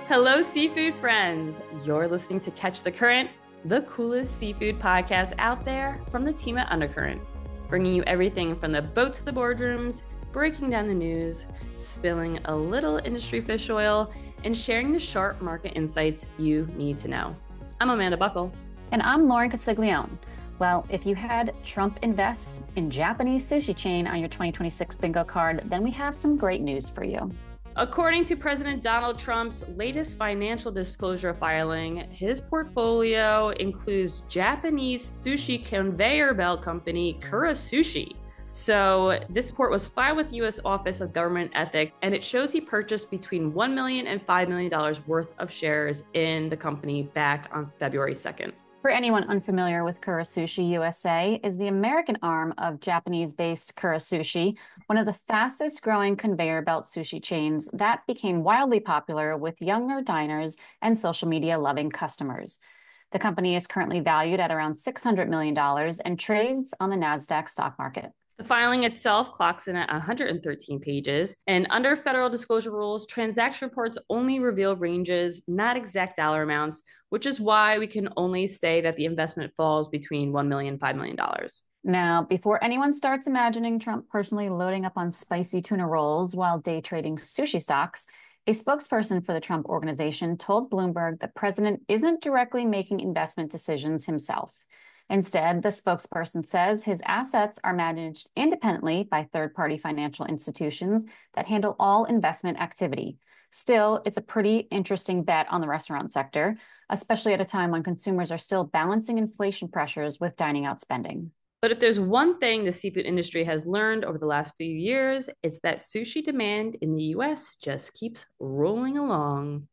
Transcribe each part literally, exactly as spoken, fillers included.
Hello, seafood friends. You're listening to Catch the Current, the coolest seafood podcast out there from the team at Undercurrent, bringing you everything from the boat to the boardrooms, breaking down the news, spilling a little industry fish oil, and sharing the sharp market insights you need to know. I'm Amanda Buckle. And I'm Lauren Castiglione. Well, if you had Trump invests in Japanese sushi chain on your twenty twenty-six bingo card, then we have some great news for you. According to President Donald Trump's latest financial disclosure filing, his portfolio includes Japanese sushi conveyor belt company Kura Sushi. So this report was filed with the U S Office of Government Ethics, and it shows he purchased between one million dollars and five million dollars worth of shares in the company back on February second. For anyone unfamiliar with Kura Sushi U S A, is the American arm of Japanese-based Kura Sushi, one of the fastest growing conveyor belt sushi chains that became wildly popular with younger diners and social media loving customers. The company is currently valued at around six hundred million dollars and trades on the NASDAQ stock market. The filing itself clocks in at one hundred thirteen pages, and under federal disclosure rules, transaction reports only reveal ranges, not exact dollar amounts, which is why we can only say that the investment falls between one million dollars and five million dollars. Now, before anyone starts imagining Trump personally loading up on spicy tuna rolls while day trading sushi stocks, a spokesperson for the Trump Organization told Bloomberg the president isn't directly making investment decisions himself. Instead, the spokesperson says his assets are managed independently by third-party financial institutions that handle all investment activity. Still, it's a pretty interesting bet on the restaurant sector, especially at a time when consumers are still balancing inflation pressures with dining out spending. But if there's one thing the seafood industry has learned over the last few years, it's that sushi demand in the U S just keeps rolling along.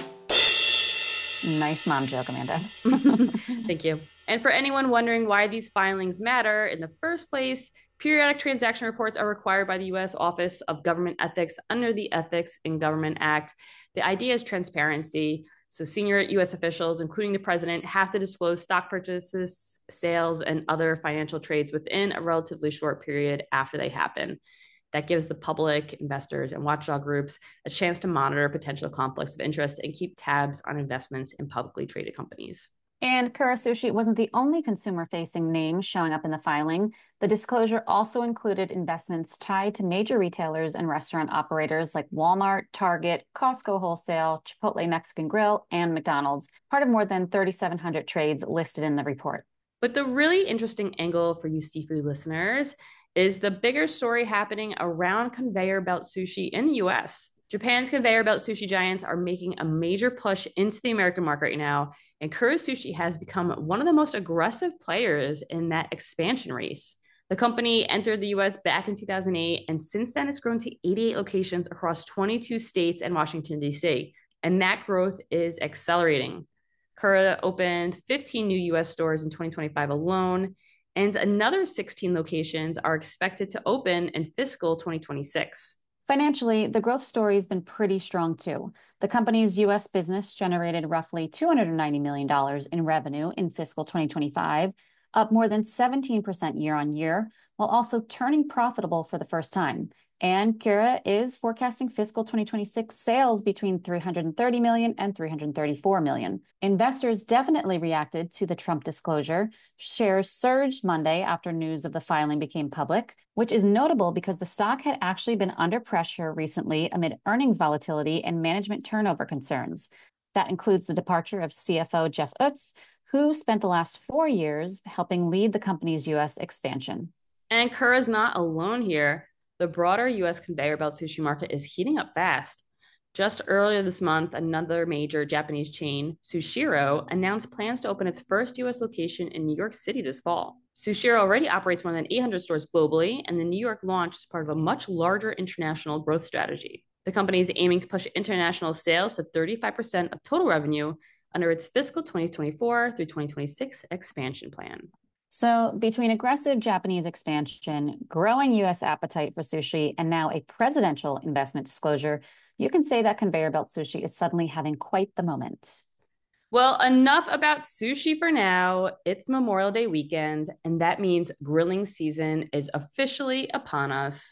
Nice mom joke, Amanda. Thank you. And for anyone wondering why these filings matter in the first place, periodic transaction reports are required by the U S Office of Government Ethics under the Ethics in Government Act. The idea is transparency. So senior U S officials, including the president, have to disclose stock purchases, sales, and other financial trades within a relatively short period after they happen. That gives the public, investors, and watchdog groups a chance to monitor potential conflicts of interest and keep tabs on investments in publicly traded companies. And Kura Sushi wasn't the only consumer-facing name showing up in the filing. The disclosure also included investments tied to major retailers and restaurant operators like Walmart, Target, Costco Wholesale, Chipotle Mexican Grill, and McDonald's, part of more than thirty-seven hundred trades listed in the report. But the really interesting angle for you seafood listeners is the bigger story happening around conveyor belt sushi in the U S. Japan's conveyor belt sushi giants are making a major push into the American market right now, and Kura Sushi has become one of the most aggressive players in that expansion race. The company entered the U S back in two thousand eight, and since then it's grown to eighty-eight locations across twenty-two states and Washington, D C, and that growth is accelerating. Kura opened fifteen new U S stores in twenty twenty-five alone, and another sixteen locations are expected to open in fiscal twenty twenty-six. Financially, the growth story has been pretty strong too. The company's U S business generated roughly two hundred ninety million dollars in revenue in fiscal twenty twenty-five, up more than seventeen percent year on year, while also turning profitable for the first time. And Kura is forecasting fiscal twenty twenty-six sales between three hundred thirty million dollars and three hundred thirty-four million dollars. Investors definitely reacted to the Trump disclosure. Shares surged Monday after news of the filing became public, which is notable because the stock had actually been under pressure recently amid earnings volatility and management turnover concerns. That includes the departure of C F O Jeff Utz, who spent the last four years helping lead the company's U S expansion. And Kura's not alone here. The broader U S conveyor belt sushi market is heating up fast. Just earlier this month, another major Japanese chain, Sushiro, announced plans to open its first U S location in New York City this fall. Sushiro already operates more than eight hundred stores globally, and the New York launch is part of a much larger international growth strategy. The company is aiming to push international sales to thirty-five percent of total revenue under its fiscal twenty twenty-four through twenty twenty-six expansion plan. So between aggressive Japanese expansion, growing U S appetite for sushi, and now a presidential investment disclosure, you can say that conveyor belt sushi is suddenly having quite the moment. Well, enough about sushi for now. It's Memorial Day weekend, and that means grilling season is officially upon us.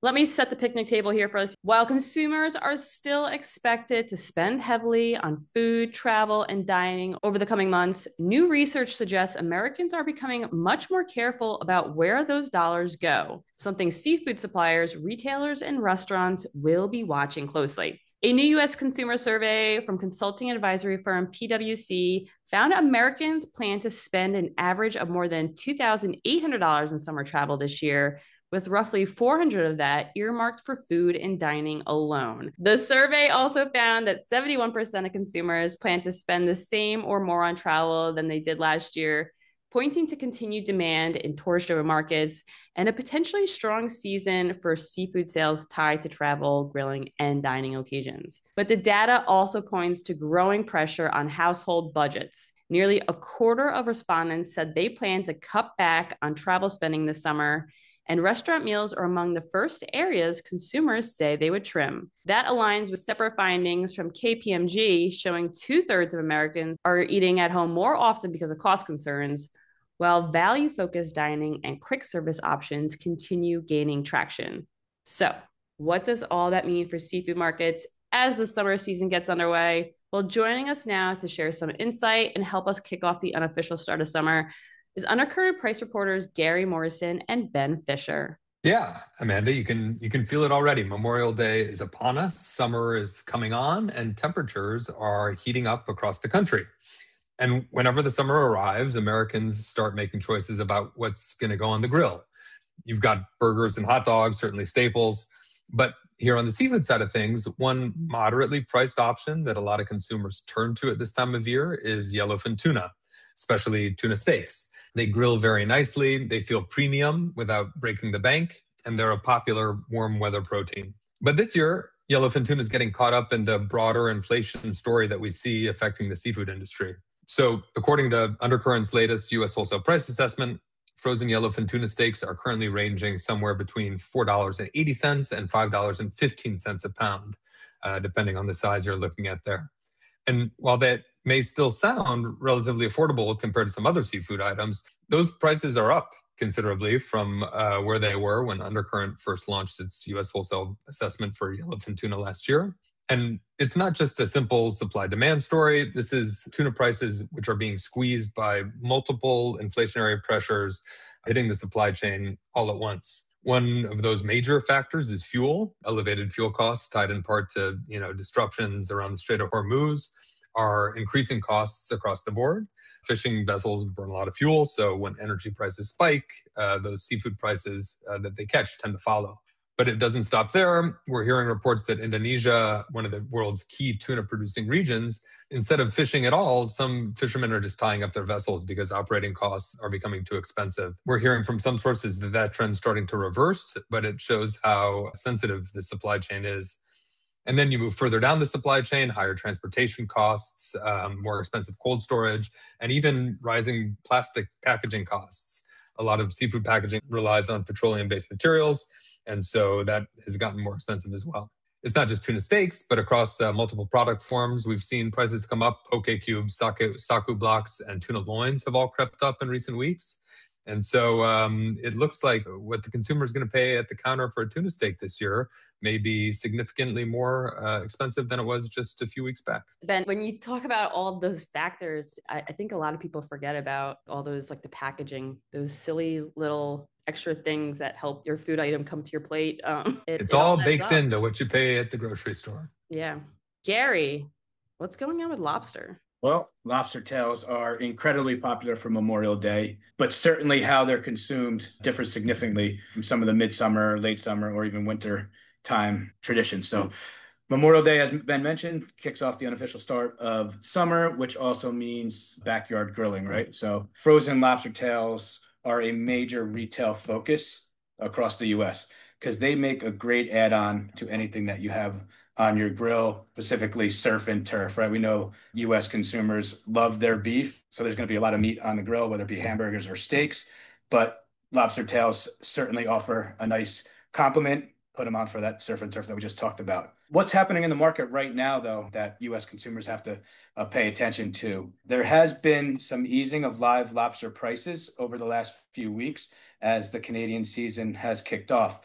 Let me set the picnic table here for us. While consumers are still expected to spend heavily on food, travel, and dining over the coming months, new research suggests Americans are becoming much more careful about where those dollars go, something seafood suppliers, retailers, and restaurants will be watching closely. A new U S consumer survey from consulting advisory firm P W C found Americans plan to spend an average of more than two thousand eight hundred dollars in summer travel this year, with roughly four hundred of that earmarked for food and dining alone. The survey also found that seventy-one percent of consumers plan to spend the same or more on travel than they did last year, pointing to continued demand in tourist-driven markets and a potentially strong season for seafood sales tied to travel, grilling, and dining occasions. But the data also points to growing pressure on household budgets. Nearly a quarter of respondents said they plan to cut back on travel spending this summer, and restaurant meals are among the first areas consumers say they would trim. That aligns with separate findings from K P M G showing two-thirds of Americans are eating at home more often because of cost concerns, while value-focused dining and quick service options continue gaining traction. So, what does all that mean for seafood markets as the summer season gets underway? Well, joining us now to share some insight and help us kick off the unofficial start of summer is Undercurrent Price reporters Gary Morrison and Ben Fisher. Yeah, Amanda, you can you can feel it already. Memorial Day is upon us, summer is coming on, and temperatures are heating up across the country. And whenever the summer arrives, Americans start making choices about what's going to go on the grill. You've got burgers and hot dogs, certainly staples. But here on the seafood side of things, one moderately priced option that a lot of consumers turn to at this time of year is yellowfin tuna, especially tuna steaks. They grill very nicely, they feel premium without breaking the bank, and they're a popular warm weather protein. But this year, yellowfin tuna is getting caught up in the broader inflation story that we see affecting the seafood industry. So according to Undercurrent's latest U S wholesale price assessment, frozen yellowfin tuna steaks are currently ranging somewhere between four dollars and eighty cents and five dollars and fifteen cents a pound, uh, depending on the size you're looking at there. And while that may still sound relatively affordable compared to some other seafood items, those prices are up considerably from uh, where they were when Undercurrent first launched its U S wholesale assessment for yellowfin tuna last year. And it's not just a simple supply-demand story. This is tuna prices which are being squeezed by multiple inflationary pressures hitting the supply chain all at once. One of those major factors is fuel. Elevated fuel costs tied in part to, you know, disruptions around the Strait of Hormuz are increasing costs across the board. Fishing vessels burn a lot of fuel, so when energy prices spike, uh, those seafood prices uh, that they catch tend to follow. But it doesn't stop there. We're hearing reports that Indonesia, one of the world's key tuna-producing regions, instead of fishing at all, some fishermen are just tying up their vessels because operating costs are becoming too expensive. We're hearing from some sources that that trend's starting to reverse, but it shows how sensitive the supply chain is. And then you move further down the supply chain, higher transportation costs, um, more expensive cold storage, and even rising plastic packaging costs. A lot of seafood packaging relies on petroleum-based materials, and so that has gotten more expensive as well. It's not just tuna steaks, but across uh, multiple product forms, we've seen prices come up. Poke cubes, sake, saku blocks, and tuna loins have all crept up in recent weeks. And so um, it looks like what the consumer is going to pay at the counter for a tuna steak this year may be significantly more uh, expensive than it was just a few weeks back. Ben, when you talk about all those factors, I, I think a lot of people forget about all those, like the packaging, those silly little extra things that help your food item come to your plate. Um, it, it's it all, all baked up. into what you pay at the grocery store. Yeah. Gary, what's going on with lobster? Well, lobster tails are incredibly popular for Memorial Day, but certainly how they're consumed differs significantly from some of the midsummer, late summer, or even winter time traditions. So Memorial Day, as Ben mentioned, kicks off the unofficial start of summer, which also means backyard grilling, right? So frozen lobster tails are a major retail focus across the U S because they make a great add-on to anything that you have on your grill, specifically surf and turf, right? We know U S consumers love their beef, so there's going to be a lot of meat on the grill, whether it be hamburgers or steaks, but lobster tails certainly offer a nice complement. Put them on for that surf and turf that we just talked about. What's happening in the market right now, though, that U S consumers have to uh, pay attention to? There has been some easing of live lobster prices over the last few weeks as the Canadian season has kicked off.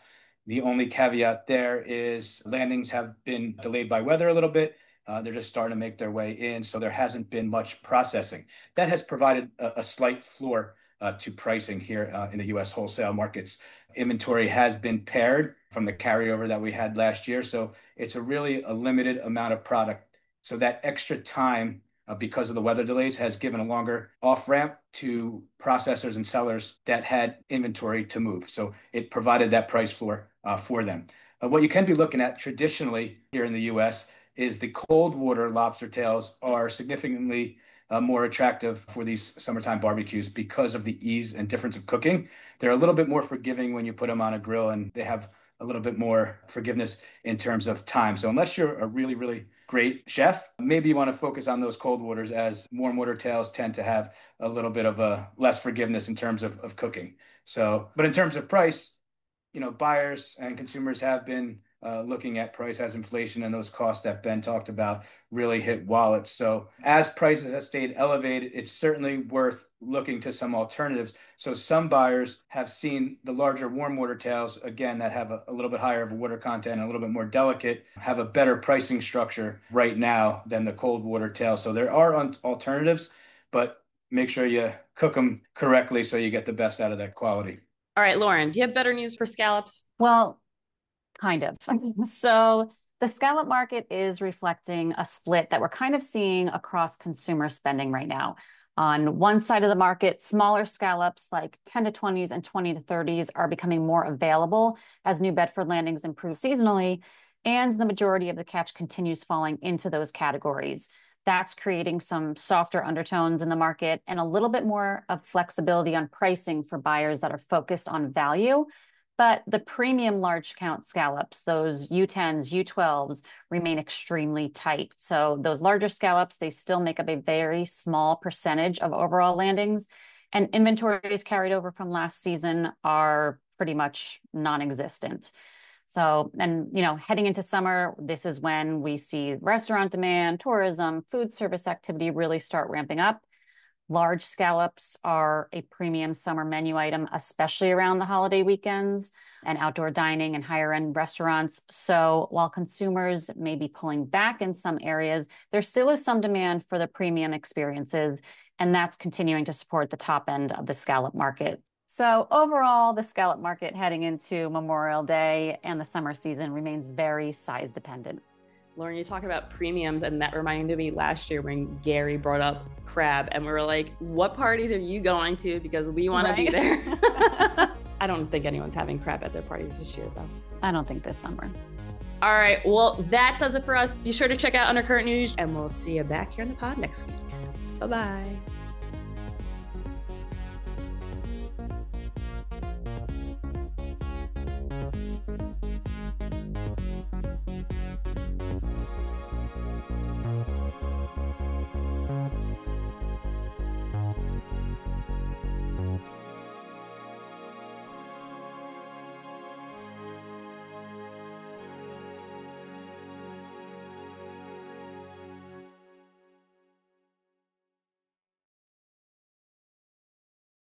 The only caveat there is landings have been delayed by weather a little bit. Uh, they're just starting to make their way in, so there hasn't been much processing. That has provided a, a slight floor uh, to pricing here uh, in the U S wholesale markets. Inventory has been paired from the carryover that we had last year, so it's a really a limited amount of product. So that extra time uh, because of the weather delays has given a longer off ramp to processors and sellers that had inventory to move. So it provided that price floor uh, for them. Uh, what you can be looking at traditionally here in the U S is the cold water lobster tails are significantly uh, more attractive for these summertime barbecues because of the ease and difference of cooking. They're a little bit more forgiving when you put them on a grill, and they have a little bit more forgiveness in terms of time. So unless you're a really, really great chef, maybe you want to focus on those cold waters, as warm water tails tend to have a little bit of a less forgiveness in terms of, of cooking. So, but in terms of price, you know, buyers and consumers have been uh, looking at price as inflation and those costs that Ben talked about really hit wallets. So as prices have stayed elevated, it's certainly worth looking to some alternatives. So some buyers have seen the larger warm water tails, again, that have a, a little bit higher of a water content and a little bit more delicate, have a better pricing structure right now than the cold water tails. So there are un- alternatives, but make sure you cook them correctly so you get the best out of that quality. All right, Lauren, do you have better news for scallops? Well, kind of. So the scallop market is reflecting a split that we're kind of seeing across consumer spending right now. On one side of the market, smaller scallops like ten to twenties and twenty to thirties are becoming more available as New Bedford landings improve seasonally, and the majority of the catch continues falling into those categories. That's creating some softer undertones in the market and a little bit more of flexibility on pricing for buyers that are focused on value. But the premium large count scallops, those U tens, U twelves, remain extremely tight. So those larger scallops, they still make up a very small percentage of overall landings. And inventories carried over from last season are pretty much non-existent. So, and, you know, heading into summer, this is when we see restaurant demand, tourism, food service activity really start ramping up. Large scallops are a premium summer menu item, especially around the holiday weekends and outdoor dining and higher end restaurants. So while consumers may be pulling back in some areas, there still is some demand for the premium experiences, and that's continuing to support the top end of the scallop market. So overall, the scallop market heading into Memorial Day and the summer season remains very size dependent. Lauren, you talk about premiums, and that reminded me last year when Gary brought up crab, and we were like, what parties are you going to? Because we want right? to be there. I don't think anyone's having crab at their parties this year, though. I don't think this summer. All right, well, that does it for us. Be sure to check out Undercurrent News, and we'll see you back here on the pod next week. Bye-bye.